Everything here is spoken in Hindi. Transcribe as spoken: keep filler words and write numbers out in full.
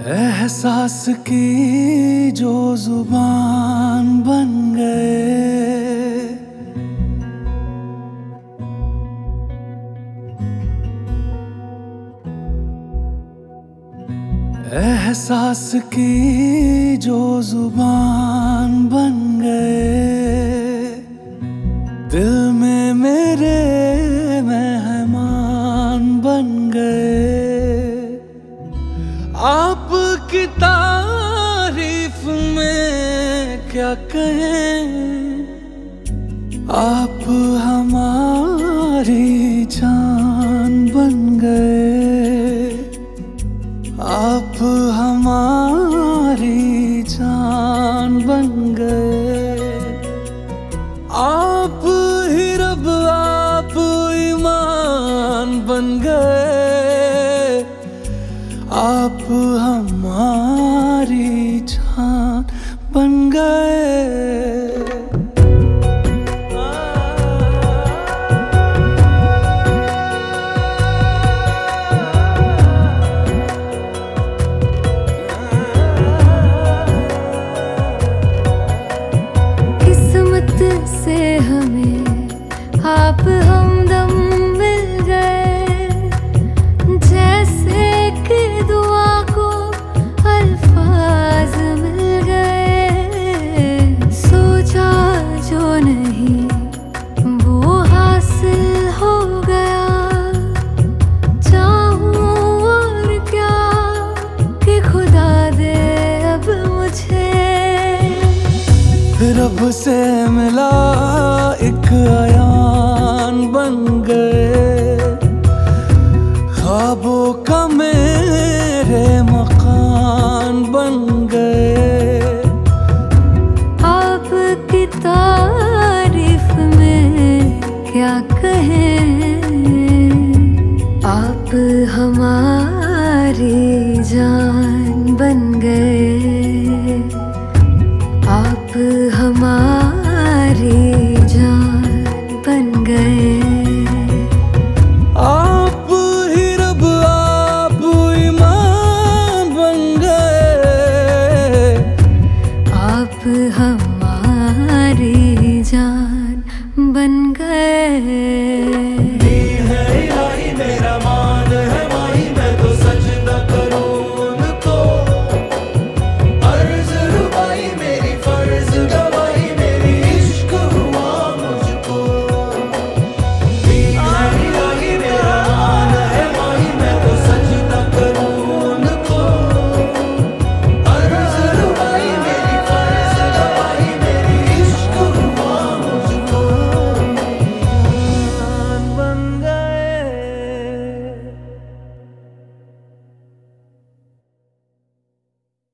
एहसास की जो जुबान बन गए, एहसास की जो जुबान बन गए, दिल में मेरे मेहमान बन गए। आपकी तारीफ में क्या कहें, आप हमारी जान बन गए, आप हमारी जान बन गए। आप ही रब आप ईमान बन गए, आप हमारी जान बन गए। किस्मत से हमें आप हमदम मिल गए, जैसे कि दुआ को अल्फाज मिल गए। सोचा जो नहीं वो हासिल हो गया, चाहूं और क्या कि खुदा दे अब मुझे। रब से मिला